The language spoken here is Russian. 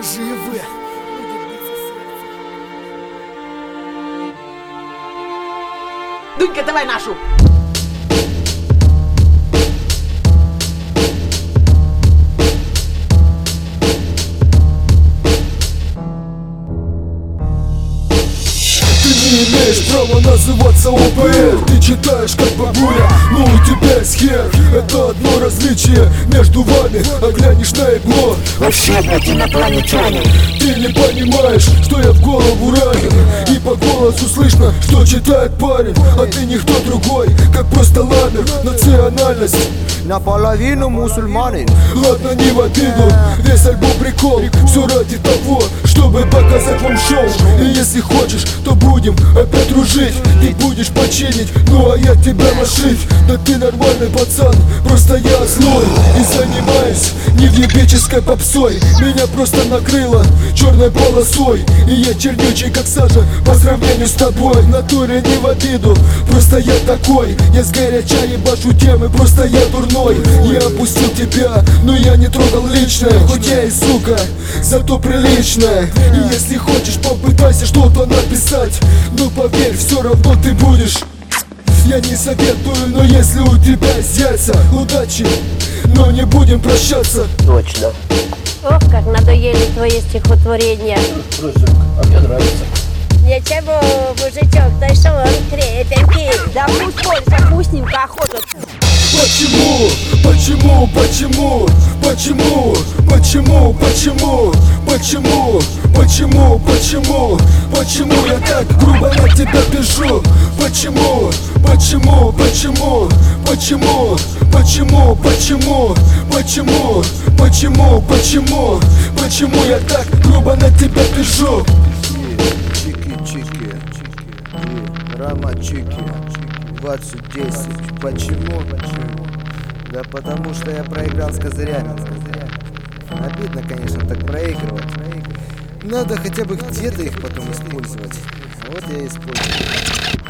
вы живы. Дунька, давай нашу. Ты не имеешь права называться ОПР. Ты читаешь как бабуля, но у тебя есть хер. Это одно различие между вами. А глянешь на ебло, Вообще, блядь, инопланетяне. ты не понимаешь, что я в голову ранен. И по голосу слышно, что читает парень. А ты никто другой, как просто ламер. Национальность наполовину мусульманин. ладно, не в обиду, весь альбом прикол. Все ради того, чтобы показать вам шоу. И если хочешь, то будем опять дружить. Ты будешь починить, ну а я тебя нашить. Да ты нормальный пацан, просто я злой. И занимаюсь невъебической попсой. Меня просто накрыло черной полосой. И я чернючий как сажа по сравнению с тобой. В натуре не в обиду, просто я такой. Я сгоряча ебашу темы, просто я дурной. Я опустил тебя, но я не трогал личное. Хоть я и сука, зато приличная. И если хочешь, попытайся что-то написать. Но поверь, все равно ты будешь. Я не советую, но если у тебя есть яйца, удачи, но не будем прощаться. Точно. Ох, как надоели твои стихотворения. А мне нравится. Ничего, мужичок, ты что, он крепенький. Да пусть польза, вкусненько, охота. Почему? Почему? Почему? Почему? Почему? Почему? Почему? Почему? Почему? Почему я так грубо на тебя пишу? Почему? Почему? Почему? Почему? Почему? Почему? Почему? Почему? Почему? Почему я так грубо на тебя пишу? Чики-чики, Рама Чики, 2010. Почему? Да потому что я проиграл с козырями. Обидно, конечно, так проигрывать. Надо хотя бы где-то их потом использовать. Вот я и использую.